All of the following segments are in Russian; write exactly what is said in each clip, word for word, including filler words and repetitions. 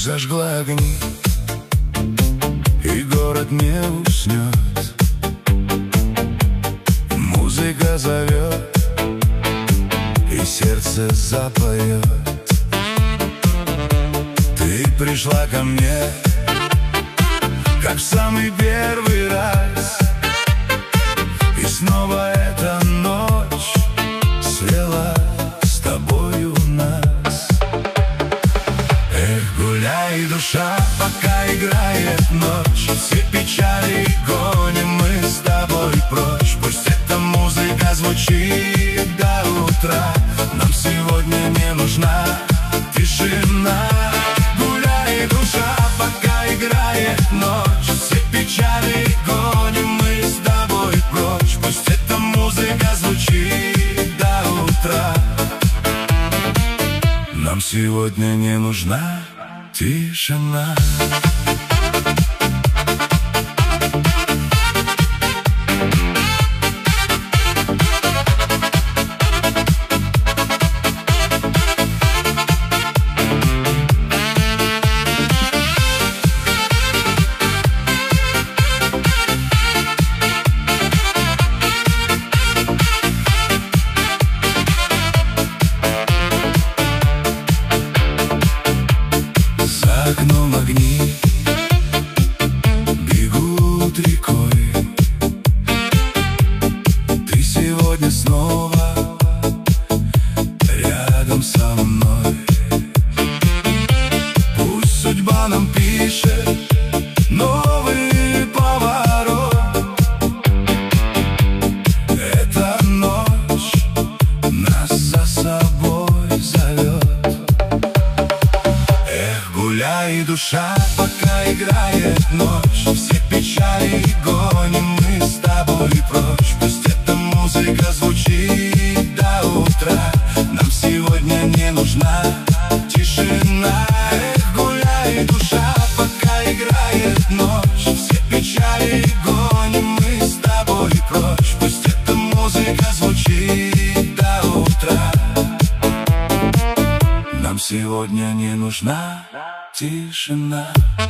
зажгла огни, и город не уснет. Музыка зовет, и сердце запоет. Ты пришла ко мне, как в самый первый раз, и снова эта ночь свела с тобою нас. Эх, гуляй, душа, пока играет ночь, все печали гоним мы с тобой прочь. Пусть эта музыка звучит до утра, нам сегодня не нужна тишина. Гуляй, душа, пока играет ночь, все печали гоним мы с тобой прочь. Пусть эта музыка звучит до утра, нам сегодня не нужна тишина. За окном огни бегут рекой. Ты сегодня снова рядом со мной. Пусть судьба нам пишет новый поворот. Эта ночь нас за собой зовет. Гуляй, душа, пока играет ночь, все печали гоним мы с тобой прочь. Пусть эта музыка звучит до утра, нам сегодня не нужна тишина. Эх, гуляй, душа, пока играет ночь, все печали гоним мы с тобой прочь. Пусть эта музыка звучит до утра, нам сегодня не нужна тишина.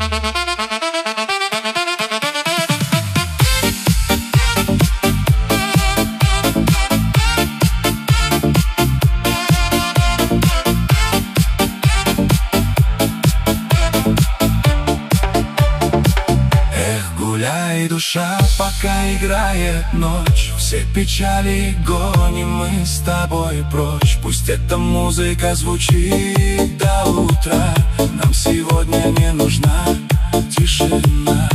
Эх, гуляй, душа, пока играет ночь, все печали гоним мы с тобой прочь. Пусть эта музыка звучит до утра, нам сегодня не нужна тишина.